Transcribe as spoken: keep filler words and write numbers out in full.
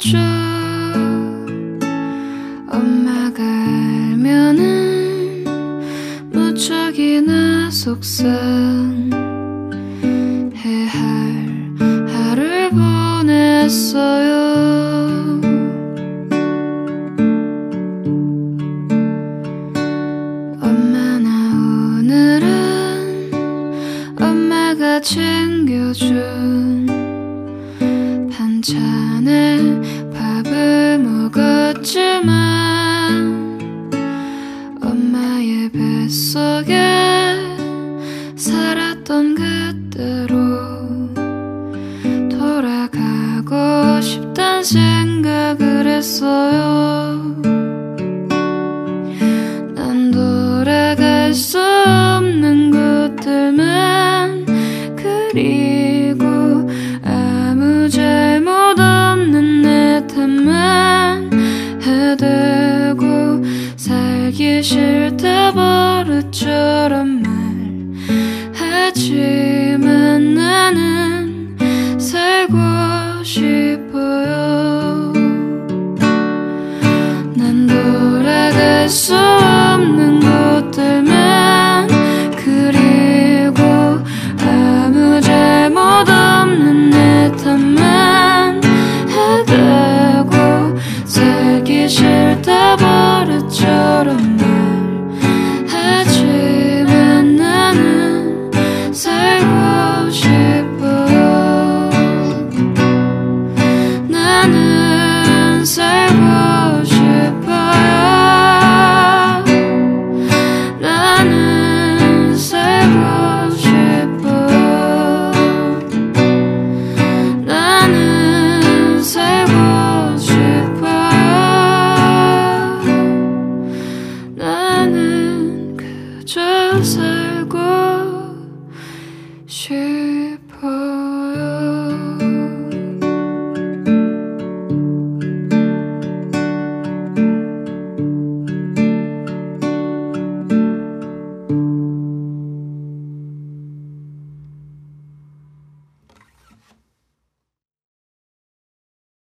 버렸죠. 엄마가 알면은 무척이나 속상해할 하루를 보냈어요. 엄마나 오늘은 엄마가 챙겨준 반찬에 밥을 먹었지만 엄마의 뱃속에 살았던 그때로 돌아가고 싶단 생각을 했어요. 난 돌아갈 수 없는 곳들만 그리고 아무 잘못 없는 내 탓만 해대고 살기 싫다 버릇처럼 말하지만 나는 살고 싶어요. 난 돌아갈 수 없는 곳들만 그리고 아무 잘못 없는 내 탓만 해대고 살기 싫다 버릇처럼 말하지만 나는 살고 싶어요. 나는 살고 싶어요. 나는 살고 싶어요. 나는 살고 싶어요. 나는 그저 살